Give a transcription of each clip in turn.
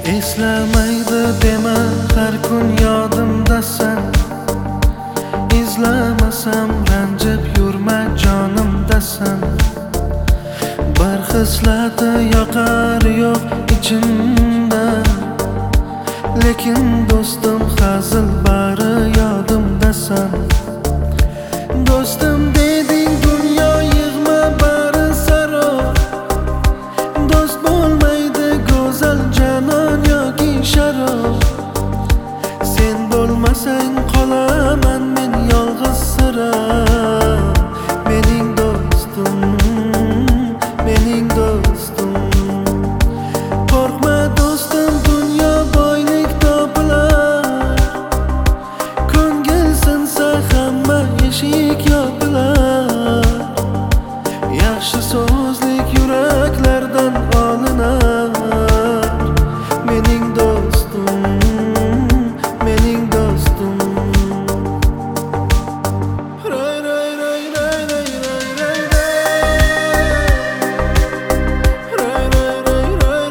Eslamaydi dema, har kun yodimdasan. İzlamasam ranjib yurma jonimdasan. Bir hislati yoqar yo'q ichimda, lekin do'stim hazil bari yodimdasan. Do'stim deding dunyo yig'ma bari saroy. Do'st bo'lmaydi go'zal janon yoki sharob. Sen bo'lmasang qolaman men yolg'iz sira. Mening do'stim, mening do'stim. Qo'rqma do'stim, dunyo boylik topilar. Ko'ngil sinsa hamma eshik yopilar. Yaxshi so'zlik yuraklardan olinar. Mening do'stim, mening do'stim. Ray ray ray ray ray ray ray ray ray ray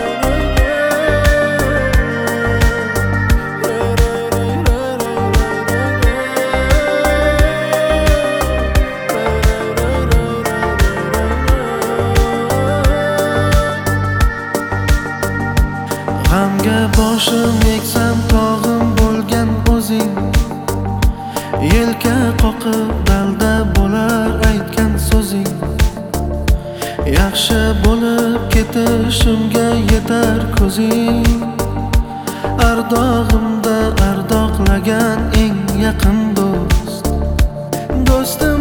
G'amga boshim eksam tog'im bo'lgan o'zing. Yelka qoqib dalda bo'lar aytgan so'zing. Yaxshi bo'lib ketishimga yetar ko'zing. Ardog'imda ardoqlagan eng yaqin do'st. Do'stim